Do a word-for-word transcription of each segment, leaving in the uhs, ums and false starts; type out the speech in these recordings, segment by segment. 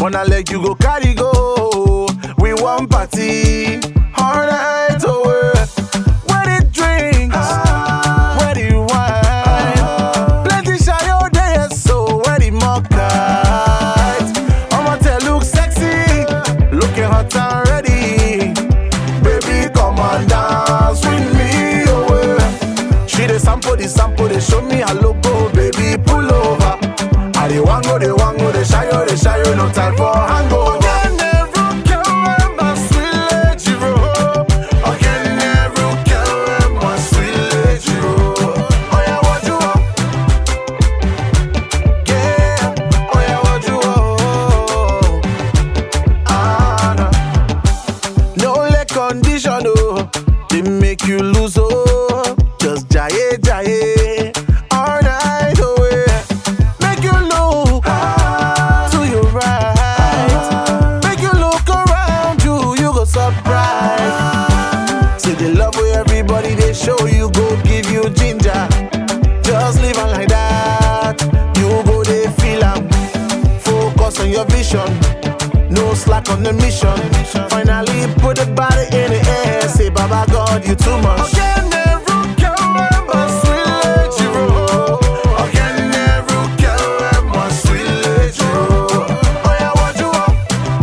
On a leg you go carry go. We want party all night away. Where the drinks, where the wine, plenty shy all day, so where the mocktails. I'ma tell look sexy, looking hot and ready. Baby, come on dance with me away. She the sample, the sample, they show me her logo. Baby, pull over. I they want go, they want go, they shy, oh, they shy, oh, no time for hangover. Condition, oh, they make you lose, oh, just jaye, jaye, all night away. Make you look ah, to your right, ah, make you look around you, you go surprise. Ah, see the love where everybody they show you, go give you ginger. Just live on like that, you go they feel am. Focus on your vision. No slack on the mission. Finally put the body in the air. Say, Baba God, you too much. Again, never care my sweet lady. Again, never care my sweet lady. Oh yeah, what you want?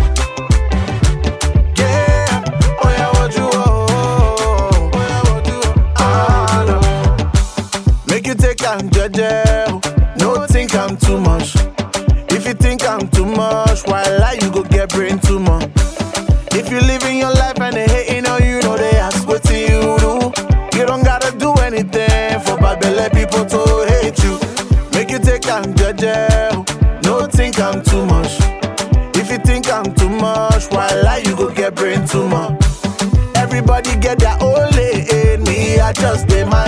Yeah, oh yeah, what you want? Oh yeah, what you want? Ah, no. Make you take and judge. No think I'm too much. If you think I'm too much, why lie? You go get brain tumor. If you living your life and they hating on you, know they ask what you do. You don't gotta do anything for bad belly people to hate you. Make you take and judge. No think I'm too much. If you think I'm too much, why lie? You go get brain tumor. Everybody get their own lane. Me, I just did my